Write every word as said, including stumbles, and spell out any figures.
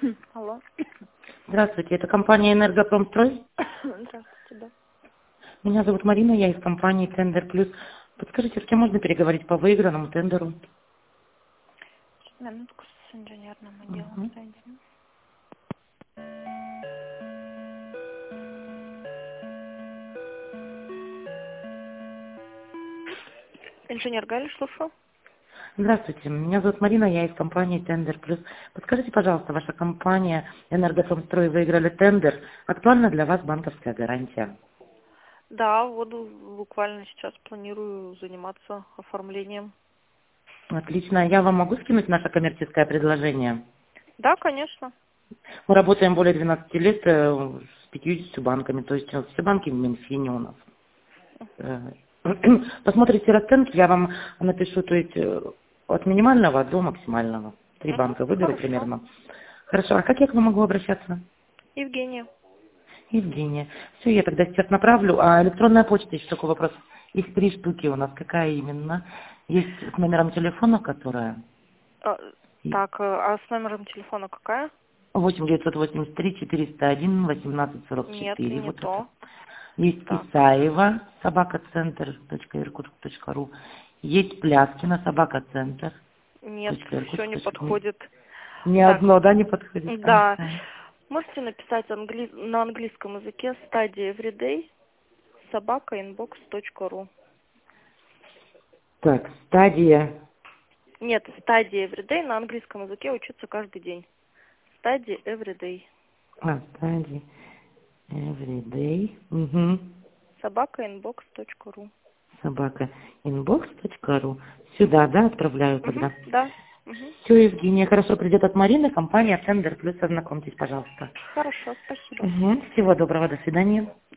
Алло. Здравствуйте, это компания «Энергопромстрой». Здравствуйте, да. Меня зовут Марина, я из компании «Тендер Плюс». Подскажите, с кем можно переговорить по выигранному тендеру? Минутку, с инженерным отделом Угу. соединю. Инженер Галя, слушаю. Здравствуйте, меня зовут Марина, я из компании «Тендер Плюс». Подскажите, пожалуйста, ваша компания «Энергопромстрой» выиграли тендер. Актуальна для вас банковская гарантия? Да, вот буквально сейчас планирую заниматься оформлением. Отлично. Я вам могу скинуть наше коммерческое предложение? Да, конечно. Мы работаем более двенадцати лет э, с пятьюдесятью банками, то есть э, все банки в Минфине у нас. Э, Посмотрите расценки, я вам напишу, то есть э, от минимального до максимального. Три Угу, банка выберу хорошо. примерно. Хорошо, а как я к вам могу обращаться? Евгения. Евгения. Все, я тогда сейчас направлю. А электронная почта, еще такой вопрос. Их три штуки у нас. Какая именно? Есть с номером телефона, которая А, так, э, а с номером телефона какая? восемь девятьсот восемьдесят три четыреста один восемнадцать сорок Нет, четыре. не Вот это. то. Есть Так, Исаева, собакацентр точка иркутск точка ру. Есть Пляскина, собакацентр. нет, Точка все иркутск не точка ру. подходит. Ни Так, одно, да, не подходит? да. Ага. Можете написать англи- на английском языке стадия everyday собака инбокс точка ру. Так, стадия. Нет, стадия everyday на английском языке учиться каждый день. Стадия everyday. А, стадия. Everyday. Угу. собака инбокс точка ру. Собака. инбокс точка ру. Сюда, да, отправляю Угу, тогда. да. Угу. Все, Евгения, хорошо, придет от Марины, компания «Тендер Плюс». Ознакомьтесь, пожалуйста. Хорошо, спасибо. Угу. Всего доброго, до свидания.